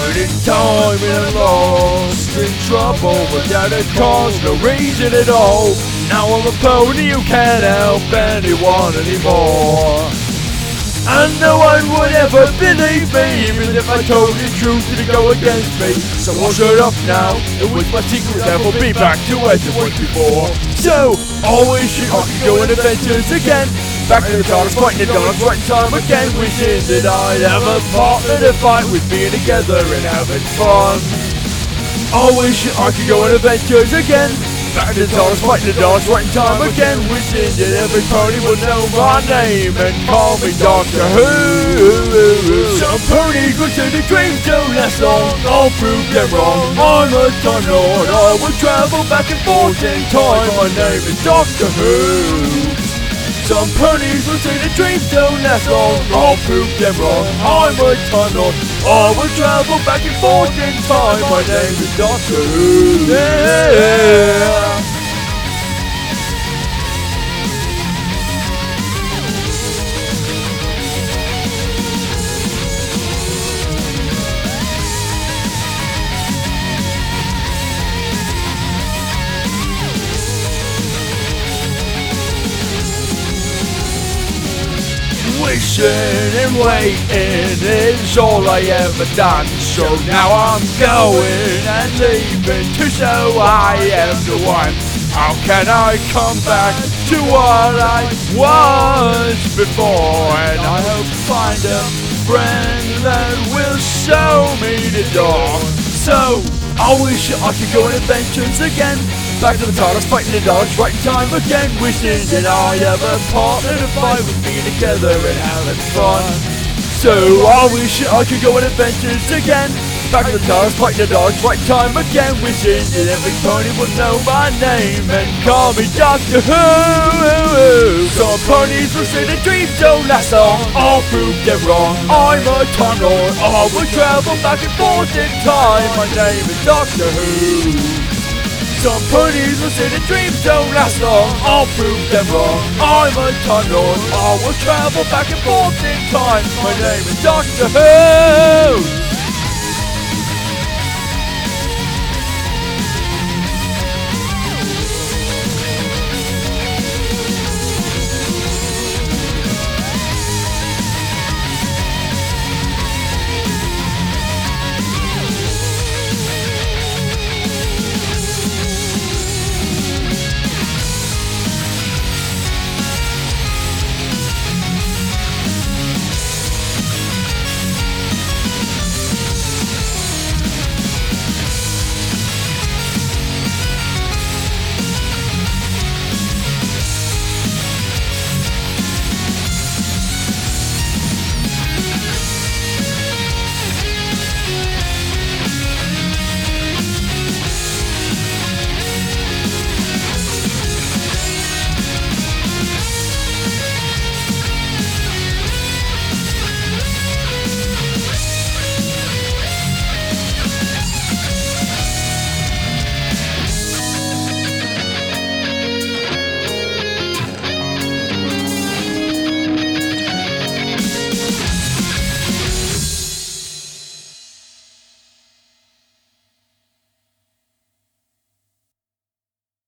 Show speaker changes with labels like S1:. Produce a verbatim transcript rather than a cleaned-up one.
S1: Traveled in time and lost in trouble without a cause, no reason at all. Now I'm a pony who can't help anyone anymore. And no one would ever believe me, even if I told the truth to go against me. So I'll shut up now, and with my secret never be back to as it was before. So, always should I could go on adventures again. Back to the TARDIS, fighting the dogs, right time again. Wishing that I'd have a partner to fight with, being together and having fun. Always wish I could go on adventures again. Back to the TARDIS, fighting the dogs, right time again. Wishing that every pony would know my name and call me Doctor Who. Some ponies will say the dreams don't last long, I'll prove them wrong. I'm a Time Lord, I will travel back and forth in time. My name is Doctor Who. Some ponies will say the dreams don't last long, I'll prove them wrong. I'm a Time Lord, I will travel back and forth in time. My name is Doctor Who. Yeah. Wishing and waiting is all I ever done. So now I'm going and leaving to show I am the one. How can I come back to what I was before? And I hope to find a friend that will show me the door. So I wish I could go on adventures again. Back to the TARDIS, fighting the dogs, right in time again. Wishing that I'd have a partner to fight with, me together and having fun. So I wish I could go on adventures again. Back to the TARDIS, fighting the dogs, right in time again. Wishing that every pony would know my name and call me Doctor Who. Some ponies will say the dreams don't last long, I'll prove them wrong. I'm a Time Lord, I will travel back and forth in time. My name is Doctor Who. Some ponies will say the dreams don't last long, I'll prove them wrong. I'm a Time Lord, I will travel back and forth in time. My name is Doctor Who.